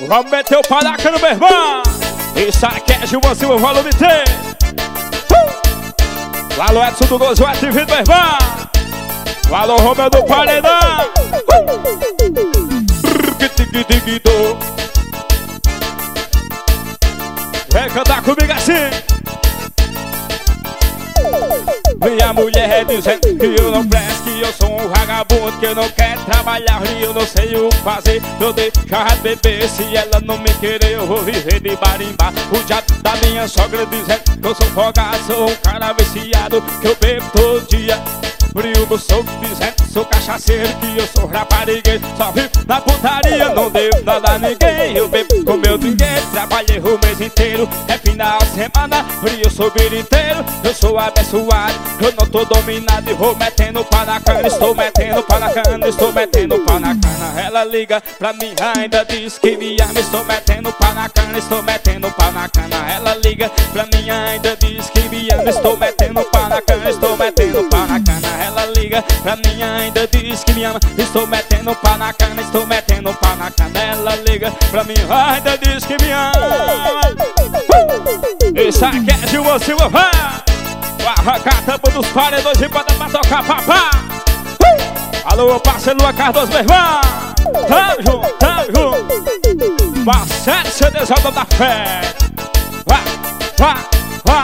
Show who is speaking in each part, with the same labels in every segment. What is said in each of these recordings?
Speaker 1: Vamos meter o palaca no meu irmão. Isso aqui é Gilvan Silva, volume 3. Alô, Edson do Gozo, TV do meu irmão. Alô, Romeu do Paredão. Vem cantar comigo assim. Minha mulher dizendo que eu não presto, que eu sou um vagabundo, que eu não quero trabalhar e eu não sei o que fazer. Eu deixar de beber, se ela não me querer eu vou viver de barimbá. O diabo da minha sogra dizendo que eu sou folgado, sou um cara viciado, que eu bebo todo dia. Por isso eu sou dizendo que sou cachaceiro, que eu sou raparigueiro, só vivo na putaria, não devo nada a ninguém. Eu bebo com meu dinheiro, trabalhei o mês inteiro, é final de semana, por isso eu sou biriteiro. Eu sou abençoado, eu não tô dominado e vou metendo pá na cana. Estou metendo pá na cana, estou metendo pá na cana. Ela liga pra mim, ainda diz que me ama. Estou metendo pá na cana, estou metendo pá na cana. Ela liga pra mim, ainda diz que me ama. Estou metendo pá na cana, estou metendo pá na cana. Ela liga pra mim, ainda diz que me ama. Estou metendo pá na cana, estou metendo pá na cana. Ela liga pra mim, ainda diz que me ama. Isso aqui é Gilvan Silva, vai! Arrancar a tampa dos paredões e bota pra tocar papá. Alô, parceiro Lua Cardoso, meu irmão. Tamo junto, tamo junto. Marcelo CDs Alda da Fé. Vai, vai, vai.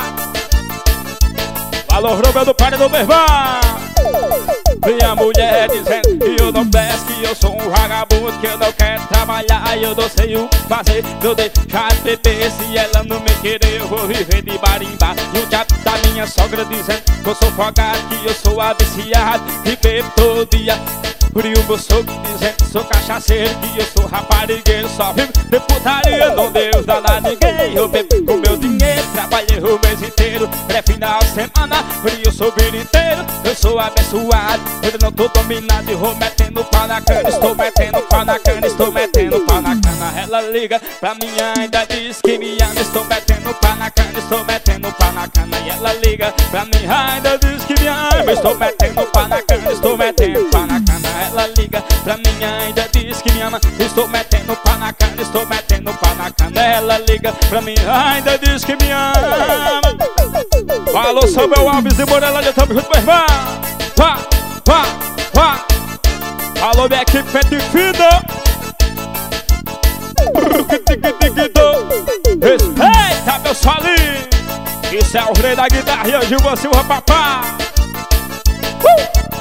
Speaker 1: Alô, Romeu do Paredão, meu irmão. Minha mulher dizendo que eu não presto, que eu sou um vagabundo, que eu não quero trabalhar e eu não sei o que fazer. Eu deixar de beber, se ela não me querer eu vou viver de barimbá. E o diabo da minha sogra dizendo que eu sou folgado, que eu sou aviciado, que bebo todo dia. Por isso eu sou dizendo que sou cachaceiro, que eu sou raparigueiro, só vivo de putaria, não devo dar a ninguém. Eu bebo com meu dinheiro, trabalhei o mês inteiro, é final de semana, por isso eu sou biriteiro. Eu sou abençoado, eu não tô dominado e vou metendo pá na cana. Estou metendo pá na cana, estou metendo pá na cana. Ela liga pra mim, ainda diz que me ama. Estou metendo pá na cana, estou metendo pá na cana. E ela liga pra mim, ainda diz que me ama. Estou metendo pá na cana, estou metendo pá na cana. Ela liga pra mim, ainda diz que me ama. Estou metendo pá na cana, estou metendo pá na cana. Ela liga pra mim, ainda diz que me ama. Alô, Samuel Alves e Morelândia, tamo junto, meu irmão. Vá, vá, vá. Alô, minha equipe Pet Fino. Respeita, meu solinho. Isso é o rei da guitarra, Gilvan Silva, papá.